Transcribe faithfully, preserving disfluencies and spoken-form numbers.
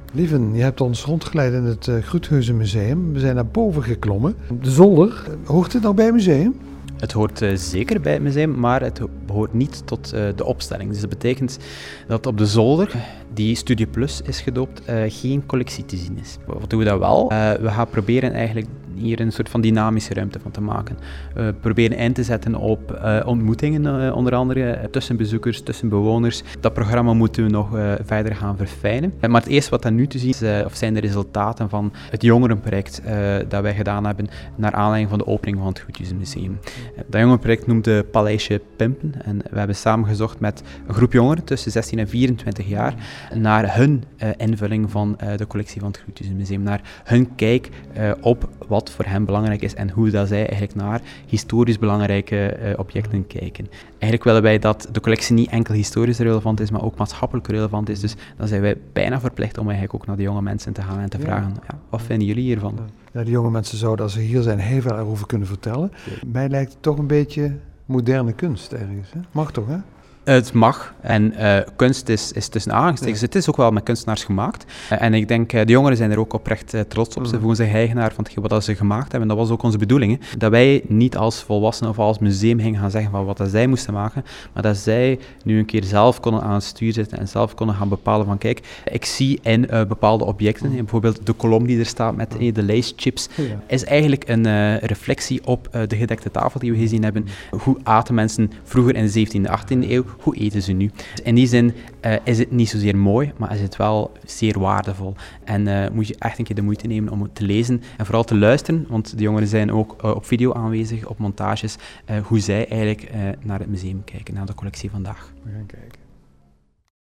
Lieven, je hebt ons rondgeleid in het uh, Groethuizenmuseum. We zijn naar boven geklommen. De zolder, hoort dit nou bij het museum? Het hoort uh, zeker bij het museum, maar het behoort niet tot uh, de opstelling. Dus dat betekent dat op de zolder, die Studio Plus is gedoopt, uh, geen collectie te zien is. Wat doen we dan wel? Uh, we gaan proberen eigenlijk hier een soort van dynamische ruimte van te maken. We proberen in te zetten op uh, ontmoetingen, uh, onder andere uh, tussen bezoekers, tussen bewoners. Dat programma moeten we nog uh, verder gaan verfijnen. Uh, maar het eerste wat dan nu te zien is, uh, of zijn de resultaten van het jongerenproject uh, dat wij gedaan hebben naar aanleiding van de opening van het Groethuizenmuseum. Uh, dat jongerenproject noemde Paleisje Pimpen en we hebben samen gezocht met een groep jongeren tussen zestien en vierentwintig jaar naar hun uh, invulling van uh, de collectie van het Groethuizenmuseum, naar hun kijk uh, op wat voor hen belangrijk is en hoe dat zij eigenlijk naar historisch belangrijke uh, objecten kijken. Eigenlijk willen wij dat de collectie niet enkel historisch relevant is, maar ook maatschappelijk relevant is. Dus dan zijn wij bijna verplicht om eigenlijk ook naar de jonge mensen te gaan en te vragen, ja, wat vinden jullie hiervan? Ja, de jonge mensen zouden, als ze hier zijn, heel veel erover kunnen vertellen. Ja. Mij lijkt het toch een beetje moderne kunst ergens. Hè? Mag toch, hè? Het mag. En uh, kunst is, is tussen aangestekens. Ja. Het is ook wel met kunstenaars gemaakt. Uh, en ik denk, uh, de jongeren zijn er ook oprecht uh, trots op. Ze voelen zich eigenaar van hetgeen wat ze gemaakt hebben. En dat was ook onze bedoeling. Hè? Dat wij niet als volwassenen of als museum gingen gaan zeggen van wat dat zij moesten maken. Maar dat zij nu een keer zelf konden aan het stuur zitten en zelf konden gaan bepalen van kijk, ik zie in uh, bepaalde objecten, in bijvoorbeeld de kolom die er staat met uh, de lijstchips, ja. is eigenlijk een uh, reflectie op uh, de gedekte tafel die we gezien hebben. Hoe aten mensen vroeger in de zeventiende, achttiende eeuw? Hoe eten ze nu? In die zin uh, is het niet zozeer mooi, maar is het wel zeer waardevol. En uh, moet je echt een keer de moeite nemen om het te lezen en vooral te luisteren, want de jongeren zijn ook uh, op video aanwezig, op montages, uh, hoe zij eigenlijk uh, naar het museum kijken, naar de collectie vandaag. We gaan kijken.